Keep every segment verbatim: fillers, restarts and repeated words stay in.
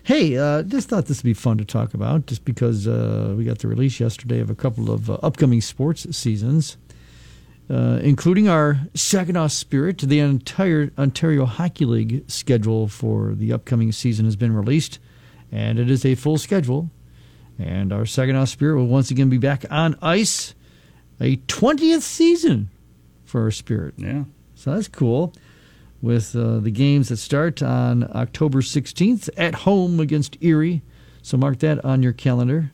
Hey, uh, just thought this would be fun to talk about, just because uh, we got the release yesterday of a couple of uh, upcoming sports seasons, uh, including our Saginaw Spirit. The entire Ontario Hockey League schedule for the upcoming season has been released, and it is a full schedule. And our Saginaw Spirit will once again be back on ice, a twentieth season for our Spirit. Yeah. So that's cool. With uh, the games that start on October sixteenth at home against Erie. So mark that on your calendar.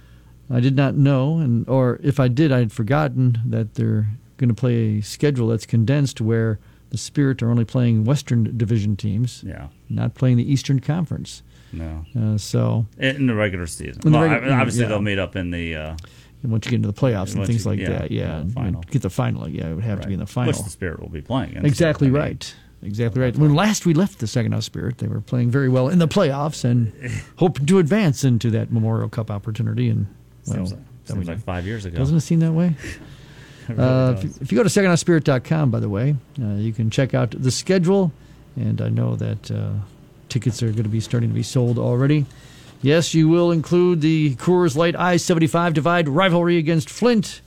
I did not know, and or if I did, I had forgotten that they're going to play a schedule that's condensed where the Spirit are only playing Western Division teams, Yeah. not playing the Eastern Conference. No. Uh, so In the regular season. In the well, regu- I- obviously, yeah. they'll meet up in the... Uh, and once you get into the playoffs and Once things you- like yeah, that, yeah, the and final. get the final, yeah, it would have right. to be in the final. Which the Spirit will be playing in. Exactly so, I mean, right. Exactly right. When last we left the Saginaw Spirit, they were playing very well in the playoffs and hoping to advance into that Memorial Cup opportunity. And well, Seems, like, that we seems like did. five years ago. Doesn't it seem that way? It really Uh, does. if, you, if you go to saginaw spirit dot com, by the way, uh, you can check out the schedule. And I know that uh, tickets are going to be starting to be sold already. Yes, you will include the Coors Light I seventy-five Divide rivalry against Flint.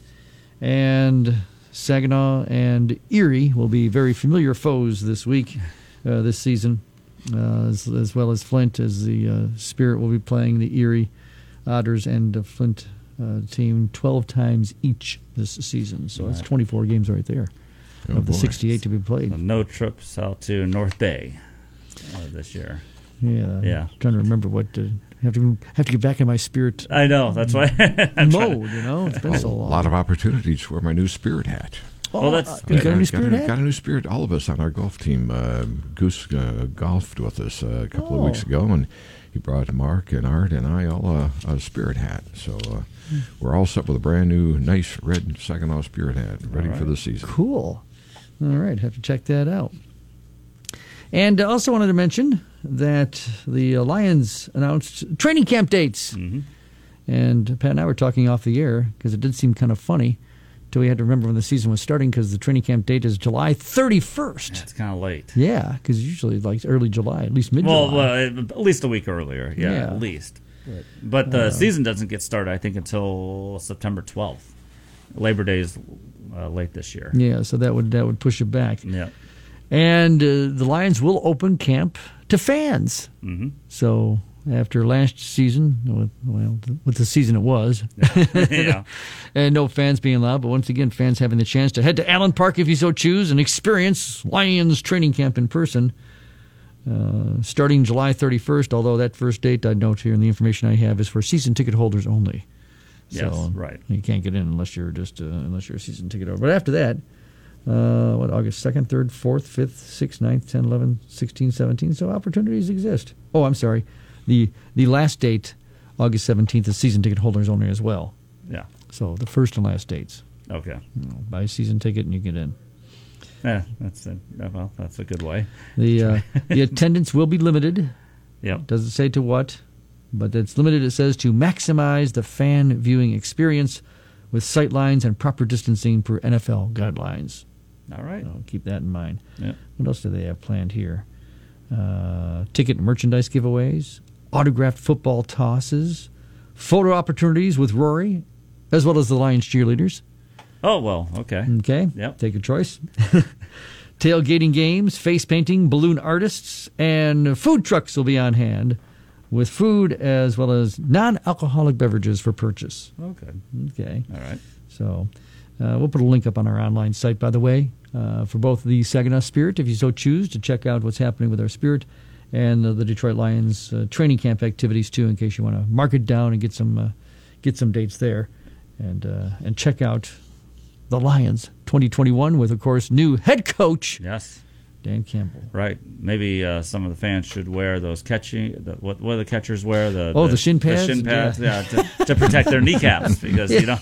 And Saginaw and Erie will be very familiar foes this week, uh, this season, uh, as, as well as Flint, as the uh, Spirit will be playing the Erie Otters and the Flint uh, team twelve times each this season. So that's Right. twenty-four games right there Oh, of the boy. sixty-eight to be played. So no trips out to North Bay uh, this year. Yeah, Yeah. I'm trying to remember what to have to have to get back in my Spirit I know. That's why I'm trying mode. to- You know, it's been A so long. lot of opportunities to wear my new Spirit hat. Oh, Well, that's uh, good. you got a new Uh, Spirit got, a, hat? got a new Spirit. All of us on our golf team. Uh, Goose uh, golfed with us uh, a couple Oh. of weeks ago, and he brought Mark and Art and I all uh, a Spirit hat. So uh, we're all set with a brand new, nice red Saginaw Spirit hat, ready All right. for the season. Cool. All right, have to check that out. And uh, also wanted to mention that the uh, Lions announced training camp dates. Mhm. And Pat and I were talking off the air because it did seem kind of funny till we had to remember when the season was starting because the training camp date is July thirty-first. It's kind of late. Yeah, because usually like early July, at least mid-July. Well, uh, at least a week earlier. Yeah, Yeah. at least. But, but the season doesn't get started, I think, until September twelfth. Labor Day is uh, late this year. yeah, so that would that would push it back. Yeah. And uh, the Lions will open camp to fans. Mm-hmm. So after last season, with, well, with the season it was, Yeah. and no fans being allowed, but once again, fans having the chance to head to Allen Park if you so choose and experience Lions training camp in person, uh, starting July thirty-first, although that first date, I note here in the information I have, is for season ticket holders only. Yes, So right. you can't get in unless you're just uh, unless you're a season ticket holder. But after that, uh, what, August second, third, fourth, fifth, sixth, ninth, tenth, eleventh, sixteenth, seventeenth, so opportunities exist. Oh, I'm sorry. The the last date, August seventeenth, is season ticket holders only as well. Yeah. So the first and last dates. Okay. You know, buy a season ticket and you get in. Yeah, that's a, well, that's a good way. The uh, the attendance will be limited. Yep. Doesn't say to what, but it's limited, it says, to maximize the fan viewing experience with sight lines and proper distancing per N F L guidelines. All right. So keep that in mind. Yep. What else do they have planned here? Uh, ticket and merchandise giveaways, autographed football tosses, photo opportunities with Rory, as well as the Lions cheerleaders. Oh, well, okay. Okay, Yep. take your choice. Tailgating games, face painting, balloon artists, and food trucks will be on hand with food as well as non-alcoholic beverages for purchase. Okay. Okay, All right. so uh, we'll put a link up on our online site, by the way, uh, for both the Saginaw Spirit, if you so choose, to check out what's happening with our Spirit, and uh, the Detroit Lions uh, training camp activities, too, in case you want to mark it down and get some uh, get some dates there. And, uh, and check out the Lions twenty twenty-one with, of course, new head coach Yes. Dan Campbell. Right. Maybe uh, some of the fans should wear those catching. The, what what do the catchers wear? The Oh, the shin pads? The shin pads. Yeah, to, to protect their kneecaps because you know.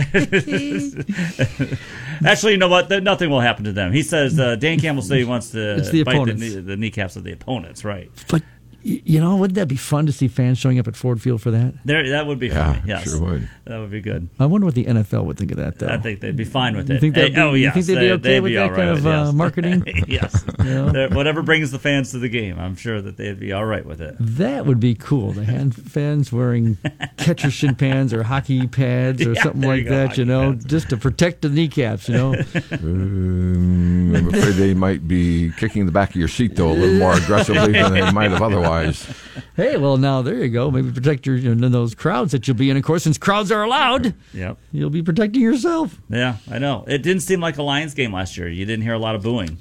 Actually, you know what? Nothing will happen to them. He says uh, Dan Campbell said he wants to It's the bite the, opponents. knee, the kneecaps of the opponents. Right. But You know, wouldn't that be fun to see fans showing up at Ford Field for that? There, that would be Yeah, funny. Yes, sure would. That would be good. I wonder what the N F L would think of that, though. I think they'd be fine with it. You think that'd be, oh, you yes, think they'd be they- okay they'd with be that all kind right of with it, uh, yes. marketing? Yes. know? They're- Whatever brings the fans to the game, I'm sure that they'd be all right with it. That would be cool. The hand fans wearing catcher shin pads or hockey pads or Yeah, something there like you go, that, hockey you know, pads. just to protect the kneecaps, you know. Um, I'm afraid they might be kicking the back of your seat, though, a little more aggressively than they might have otherwise. Hey, well, now there you go. Maybe protect your, you know, those crowds that you'll be in. Of course, since crowds are allowed, Yep. you'll be protecting yourself. Yeah, I know. It didn't seem like a Lions game last year. You didn't hear a lot of booing.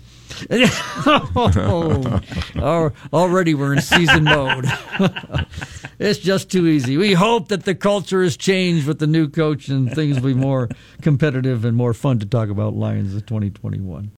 oh, al- already we're in season mode. It's just too easy. We hope that the culture has changed with the new coach and things will be more competitive and more fun to talk about Lions in twenty twenty-one.